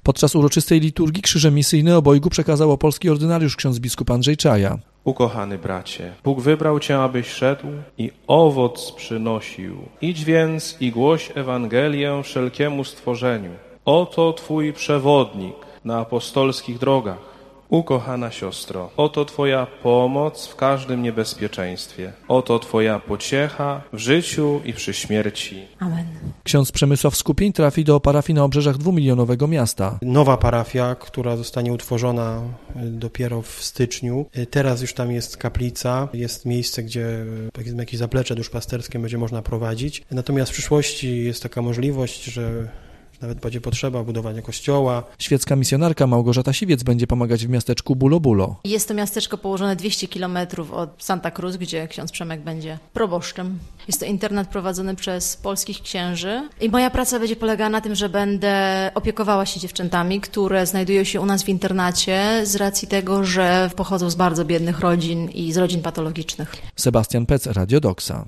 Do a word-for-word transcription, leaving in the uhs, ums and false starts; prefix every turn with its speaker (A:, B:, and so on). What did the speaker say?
A: Podczas uroczystej liturgii krzyże misyjne obojgu przekazał opolski ordynariusz ksiądz biskup Andrzej Czaja.
B: Ukochany bracie, Bóg wybrał Cię, abyś szedł i owoc przynosił. Idź więc i głoś Ewangelię wszelkiemu stworzeniu. Oto Twój przewodnik na apostolskich drogach. Ukochana siostro, oto Twoja pomoc w każdym niebezpieczeństwie. Oto Twoja pociecha w życiu i przy śmierci.
C: Amen.
A: Ksiądz Przemysław Skupień trafi do parafii na obrzeżach dwumilionowego miasta.
D: Nowa parafia, która zostanie utworzona dopiero w styczniu. Teraz już tam jest kaplica, jest miejsce, gdzie jakieś zaplecze duszpasterskie będzie można prowadzić. Natomiast w przyszłości jest taka możliwość, że nawet będzie potrzeba budowania kościoła.
A: Świecka misjonarka Małgorzata Siwiec będzie pomagać w miasteczku Bulo Bulo.
C: Jest to miasteczko położone dwieście kilometrów od Santa Cruz, gdzie ksiądz Przemek będzie proboszczem. Jest to internat prowadzony przez polskich księży i moja praca będzie polegała na tym, że będę opiekowała się dziewczętami, które znajdują się u nas w internacie z racji tego, że pochodzą z bardzo biednych rodzin i z rodzin patologicznych.
A: Sebastian Pec, Radio Doksa.